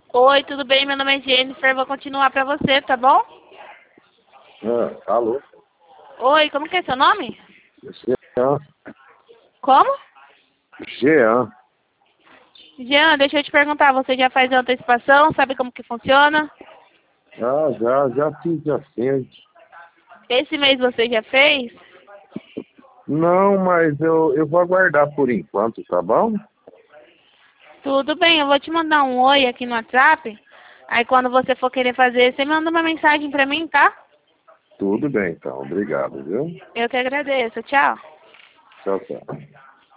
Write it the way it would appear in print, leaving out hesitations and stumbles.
Oi, tudo bem? Meu nome é Jennifer, vou continuar pra você, tá bom? Alô? Oi, como que é seu nome? Jean. Como? Jean. Jean, deixa eu te perguntar, você já faz antecipação? Sabe como que funciona? Já fiz, já fiz. Esse mês você já fez? Não, mas eu vou aguardar por enquanto, tá bom? Tudo bem, eu vou te mandar um oi aqui no WhatsApp. Aí quando você for querer fazer, você manda uma mensagem pra mim, tá? Tudo bem, então. Obrigado, viu? Eu que agradeço, tchau. Tchau, tchau.